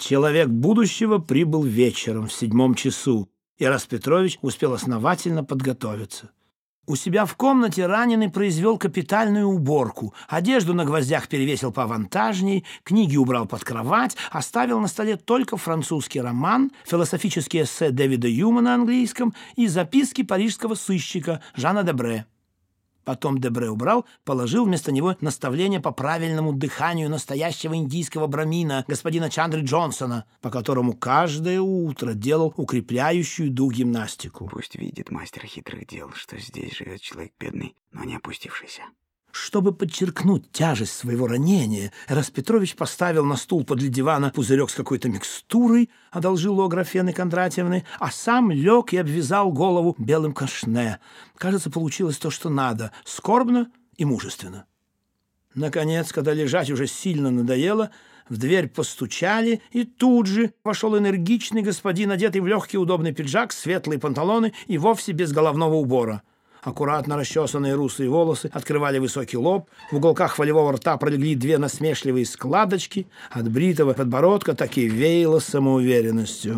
Человек будущего прибыл вечером в 7 часу, и Распетрович успел основательно подготовиться. У себя в комнате раненый произвел капитальную уборку, одежду на гвоздях перевесил поавантажней, книги убрал под кровать, оставил на столе только французский роман, философические эссе Дэвида Юма на английском и записки парижского сыщика Жана Дебре. Потом Дебре убрал, положил вместо него наставление по правильному дыханию настоящего индийского брамина, господина Чандры Джонсона, по которому каждое утро делал укрепляющую дух гимнастику. Пусть видит мастер хитрых дел, что здесь живет человек бедный, но не опустившийся. Чтобы подчеркнуть тяжесть своего ранения, Распетрович поставил на стул подле дивана пузырек с какой-то микстурой, одолжил у Аграфены Кондратьевны, а сам лег и обвязал голову белым кашне. Кажется, получилось то, что надо, скорбно и мужественно. Наконец, когда лежать уже сильно надоело, в дверь постучали, и тут же вошел энергичный господин, одетый в легкий удобный пиджак, светлые панталоны и вовсе без головного убора. Аккуратно расчесанные русые волосы открывали высокий лоб, в уголках волевого рта пролегли 2 насмешливые складочки, от бритого подбородка так и веяло самоуверенностью.